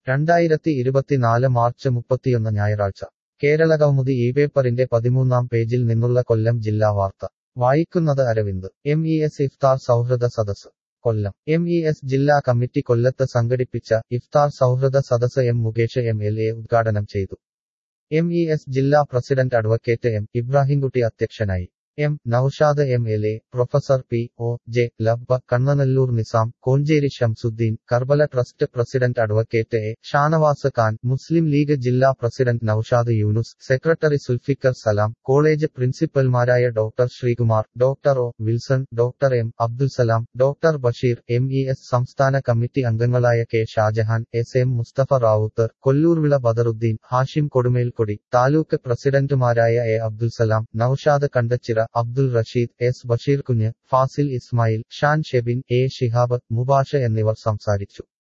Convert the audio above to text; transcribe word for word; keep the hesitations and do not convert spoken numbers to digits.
രണ്ടായിരത്തി ഇരുപത്തിനാല് മാർച്ച് മുപ്പത്തിയൊന്ന് ഞായറാഴ്ച കേരളകൗമുദി ഈ പേപ്പറിന്റെ പതിമൂന്നാം പേജിൽ നിന്നുള്ള കൊല്ലം ജില്ലാ വാർത്ത വായിക്കുന്നത് അരവിന്ദ്. എം ഇ എസ് ഇഫ്താർ സൗഹൃദ സദസ് കൊല്ലം. എം ഇ എസ് ജില്ലാ കമ്മിറ്റി കൊല്ലത്ത് സംഘടിപ്പിച്ച ഇഫ്താർ സൗഹൃദ സദസ് M Mukesh M L A ഉദ്ഘാടനം ചെയ്തു. എം ഇ എസ് ജില്ലാ പ്രസിഡന്റ് അഡ്വക്കേറ്റ് എം ഇബ്രാഹിംകുട്ടി അധ്യക്ഷനായി. M Noushad M L A, professor P O J Labba, Kannanallur Nizam, Koncheri Shamsuddin, Karbala trust president advocate A Shanavas Khan, Muslim League ജില്ലാ president Noushad Yunus, secretary Sulfikar Salam, college പ്രിൻസിപ്പൽമാരായ doctor Sreekumar, doctor O Wilson, doctor M Abdulsalam, doctor Basheer, M E S സംസ്ഥാന committee അംഗങ്ങളായ K Shajahan, S M Musthafa Ravuthar, Kollurvila Badaruddin, Hashim Kodumelkodi, taluk പ്രസിഡന്റുമാരായ A Abdulsalam, Noushad Kandachira, Abdul Rasheed, S Basheer Kunju, Fazil Ismail, Shan Shebin, A Shihab, Mubasha എന്നിവർ സംസാരിച്ചു.